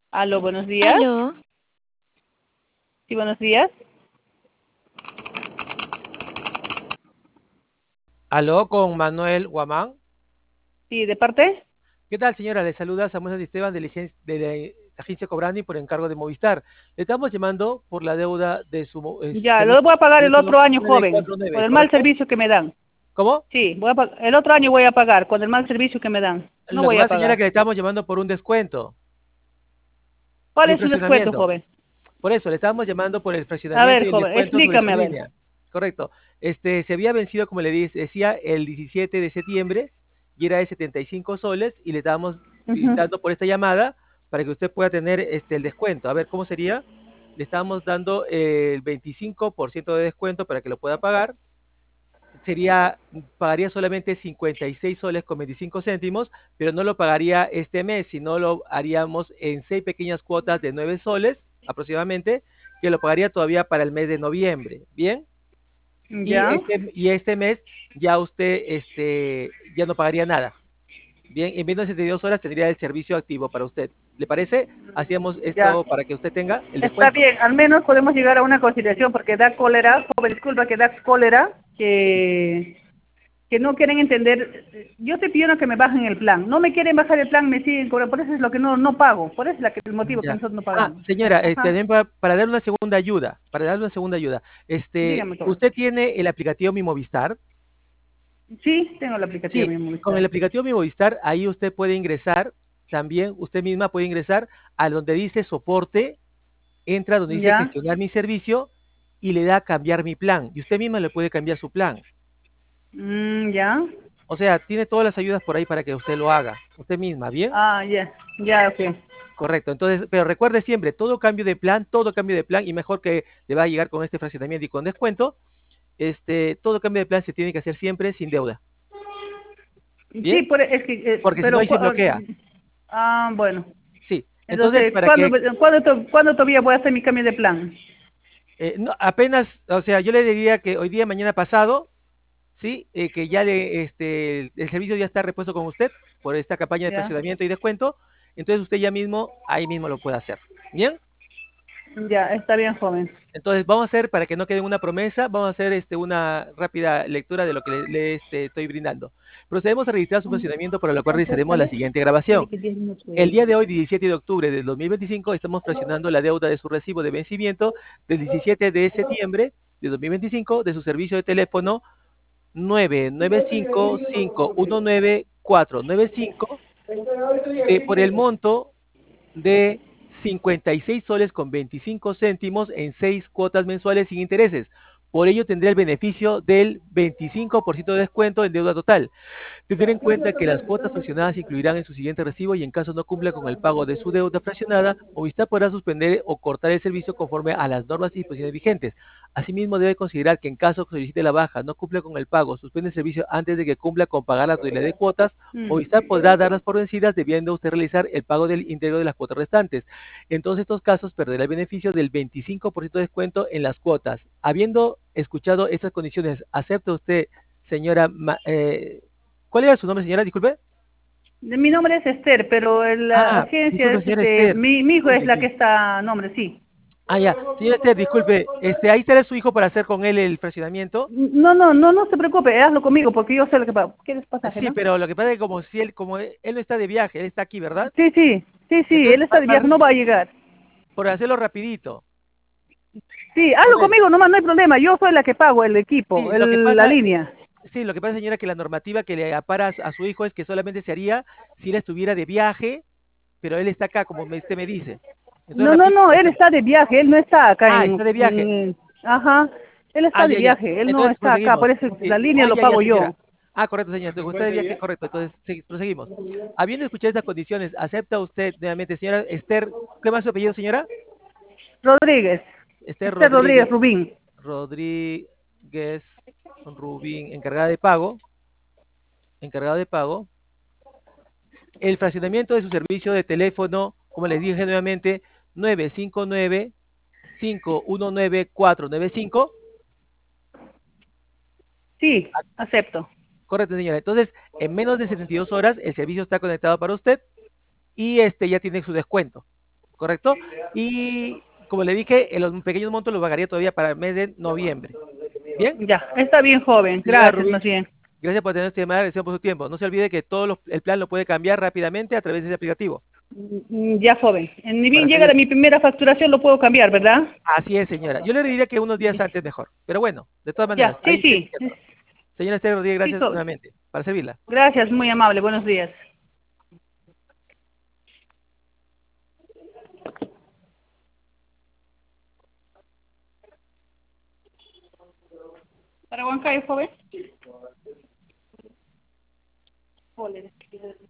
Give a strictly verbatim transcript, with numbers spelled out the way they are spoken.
Aló, buenos días. Aló, Sí, buenos días. Aló, con Manuel Guamán. Sí, ¿de parte? ¿Qué tal, señora? Le saluda Samuel Esteban de la, agen- de la agencia Cobrani por encargo de Movistar. Le estamos llamando por la deuda de su mo- eh, Ya, lo voy a pagar el teléfono otro año, joven, por nueve cuatro nueve, el mal ¿correcto? servicio que me dan. ¿Cómo? Sí, voy a pa- el otro año voy a pagar con el mal servicio que me dan. No Lo que voy a pasa, señora, pagar. que le estamos llamando por un descuento ¿Cuál de es su descuento, fraccionamiento. joven? Por eso, le estamos llamando por el A fraccionamiento ver, y el joven, descuento sobre su explícame, a ver. línea. Correcto. Este, se había vencido, como le di- decía, el diecisiete de septiembre y era de setenta y cinco soles y le estábamos Ujú. dando por esta llamada para que usted pueda tener este, el descuento. A ver, ¿cómo sería? Le estábamos dando el veinticinco por ciento de descuento para que lo pueda pagar. Sería, pagaría solamente cincuenta y seis soles con veinticinco céntimos, pero no lo pagaría este mes, sino lo haríamos en seis pequeñas cuotas de nueve soles aproximadamente, que lo pagaría todavía para el mes de noviembre. ¿Bien? Y Ya. este, y este mes ya usted este, ya no pagaría nada. Bien, en menos de setenta y dos horas tendría el servicio activo para usted. ¿Le parece? Hacíamos Ya. esto para que usted tenga el Está descuento. bien, al menos podemos llegar a una conciliación porque da cólera, joven, disculpa, que da cólera, que que no quieren entender. Yo te pido que me bajen el plan. No me quieren bajar el plan, me siguen cobrando. Por eso es lo que no no pago. Por eso es la que, el motivo que Ya. nosotros no Ah, pagamos. señora, este, Ajá. también para, para darle una segunda ayuda, para darle una segunda ayuda, este, Dígame, joven. ¿usted tiene el aplicativo Mi Movistar? Sí, tengo la aplicativa Sí, Mi con el Movistar. aplicativo Mi Movistar, ahí usted puede ingresar, también usted misma puede ingresar a donde dice soporte, entra donde dice Ya. gestionar mi servicio y le da a cambiar mi plan. Y usted misma le puede cambiar su plan. Mm, ya. O sea, tiene todas las ayudas por ahí para que usted lo haga, usted misma, ¿bien? Ah, ya. Ya, ok. Correcto. Entonces, pero recuerde siempre, todo cambio de plan, todo cambio de plan, y mejor que le va a llegar con este fraccionamiento y con descuento, este, todo cambio de plan se tiene que hacer siempre sin deuda. Sí, ¿Bien? por, es que, eh, Porque si no, pero, ahí se cua- bloquea. ah, bueno. Sí. Entonces, Entonces, para ¿cuándo, que cuándo, to- cuándo todavía voy a hacer mi cambio de plan? eh, no, apenas, o sea, yo le diría que hoy día, mañana pasado, sí, eh, que ya le, este, el, el servicio ya está repuesto con usted por esta campaña de Ya. fraccionamiento y descuento, entonces usted ya mismo, ahí mismo lo puede hacer. ¿Bien? Ya, está bien, joven. Entonces, vamos a hacer, para que no quede una promesa, vamos a hacer este, una rápida lectura de lo que le, le, este, estoy brindando. Procedemos a registrar su funcionamiento, para lo cual realizaremos la siguiente Dile grabación. que diez minutos. El día de hoy, diecisiete de octubre del dos mil veinticinco, estamos fraccionando la deuda de su recibo de vencimiento del diecisiete de septiembre de dos mil veinticinco de su servicio de teléfono nueve nueve cinco cinco uno nueve cuatro nueve cinco de, por el monto de cincuenta y seis soles con veinticinco céntimos en seis cuotas mensuales sin intereses. Por ello tendrá el beneficio del veinticinco por ciento de descuento en deuda total. Tener en cuenta que las cuotas fraccionadas se incluirán en su siguiente recibo y en caso no cumpla con el pago de su deuda fraccionada, Movistar podrá suspender o cortar el servicio conforme a las normas y disposiciones vigentes. Asimismo, debe considerar que en caso que solicite la baja, no cumple con el pago, suspende el servicio antes de que cumpla con pagar la totalidad de cuotas, Mm. Movistar podrá darlas por vencidas debiendo usted realizar el pago del íntegro de las cuotas restantes. En todos estos casos, perderá el beneficio del veinticinco por ciento de descuento en las cuotas. Habiendo escuchado estas condiciones, ¿acepta usted, señora Ma- eh, ¿cuál era su nombre, señora? Disculpe. Mi nombre es Esther, pero la Ah, agencia disculpe, es señora este, Esther. mi, mi hijo es Disculpe, la que sí. está, nombre, sí. Ah, ya. Señora Esther, disculpe. Este, ahí estará su hijo para hacer con él el fraccionamiento. No, no, no, no se preocupe, hazlo conmigo porque yo sé lo que pasa. ¿Quieres pasaje, Sí, no? pero lo que pasa es que como si él, como él, él no está de viaje, él está aquí, ¿verdad? Sí, sí, sí, sí, él Entonces, está más, de más viaje, no va a llegar. por hacerlo rapidito. Sí, hazlo Por eso. conmigo, nomás no hay problema, yo soy la que pago el equipo, Sí, lo que el, la pasa, eh, línea. sí, lo que pasa, señora, que la normativa que le apara a su, a su hijo es que solamente se haría si él estuviera de viaje, pero él está acá, como me- usted me dice. Entonces, No, no, rapidito no, lo él hacemos. está de viaje, él no está acá Ah, en, está de viaje. en- ajá, él Ah, está de ya, ya. viaje, él no Entonces está acá, por proseguimos. eso la Sí. línea Ah, lo ya, ya, pago señora. yo. Ah, correcto, señor. Entonces, usted de viaje, correcto. Entonces, sí, proseguimos. Habiendo escuchado estas condiciones, ¿acepta usted nuevamente, señora Esther? ¿Qué más su apellido, señora? Rodríguez, Esther Esther Rodríguez Rodríguez. Rubín. Rodríguez Rubín, encargada de pago. Encargada de pago. El fraccionamiento de su servicio de teléfono, como les dije nuevamente, nueve cinco nueve cinco uno nueve cuatro nueve cinco. Sí, acepto. Correcto, señora. Entonces, en menos de setenta y dos horas, el servicio está conectado para usted y este ya tiene su descuento. ¿correcto? Y como le dije, en los pequeños montos los pagaría todavía para el mes de noviembre. ¿Bien? Ya, está bien, joven. Señora Gracias, más Rubí, bien. gracias por tener este llamada, gracias por su tiempo. No se olvide que todo los- el plan lo puede cambiar rápidamente a través de ese aplicativo. Mm, Ya, joven. Ni bien Para llega servirle. mi primera facturación, lo puedo cambiar, ¿verdad? Así es, señora. Yo le diría que unos días antes mejor. Pero bueno, de todas maneras, Ya, sí, ahí estoy sí. chequeándolo. Señora Esther Rodríguez, Sí, gracias joven. nuevamente. Para servirla. Gracias, muy amable. Buenos días. ¿Para Huancayo, joven? Ole.